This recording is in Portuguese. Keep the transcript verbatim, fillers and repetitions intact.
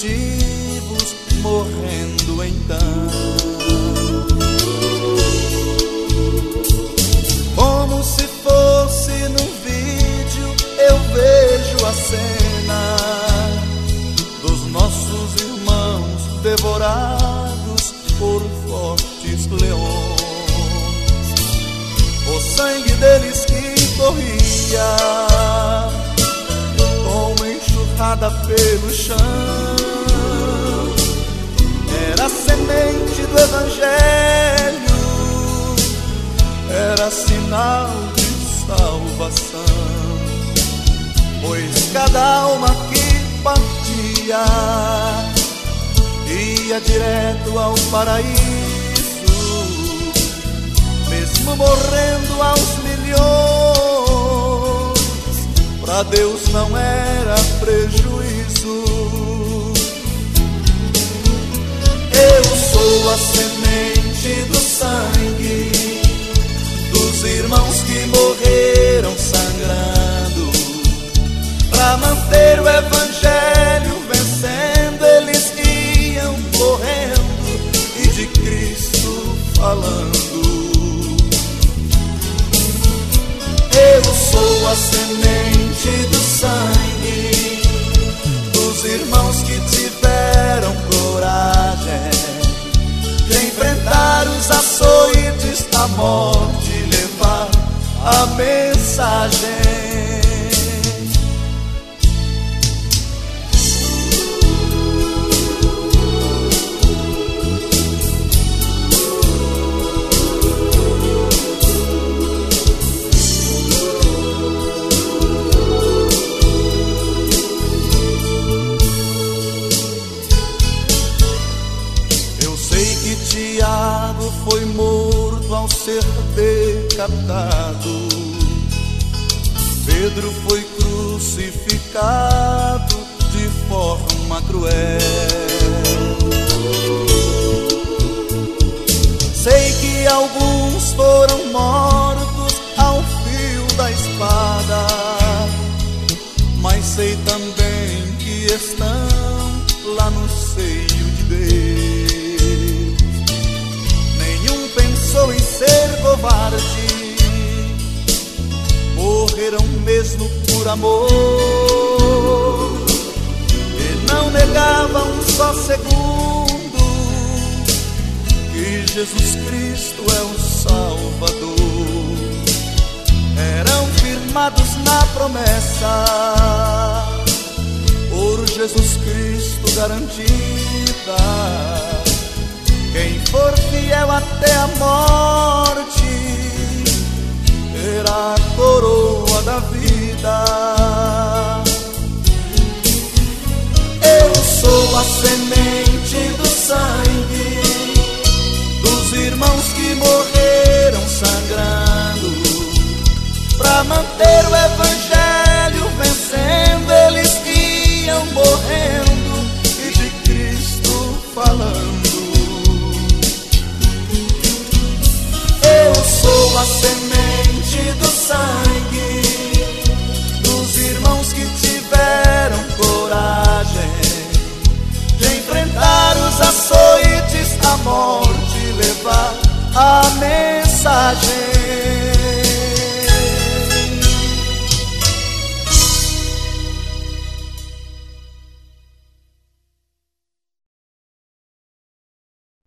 fugitivos morrendo então. Como se fosse num vídeo eu vejo a cena dos nossos irmãos devorados por fortes leões. O sangue deles que corria como enxurrada pelo chão era a semente do Evangelho, era sinal de salvação. Pois cada alma que partia ia direto ao paraíso, mesmo morrendo aos milhões, pra Deus não era prejuízo. Eu sou a semente do sangue dos irmãos que morreram sangrando pra manter o Evangelho vencendo. Eles iam correndo e de Cristo falando. Eu sou a semente do sangue dos irmãos que tiveram coragem de enfrentar os açoites da morte e levar a mensagem. Tiago foi morto ao ser decapitado, Pedro foi crucificado de forma cruel. Sei que alguns foram mortos ao fio da espada, mas sei também que estão lá no seio de Deus. Pensou em ser covarde, morreram mesmo por amor, e não negavam um só segundo que Jesus Cristo é o Salvador. Eram firmados na promessa, por Jesus Cristo garantida. Quem for fiel até a morte terá a coroa da vida. Eu sou a semente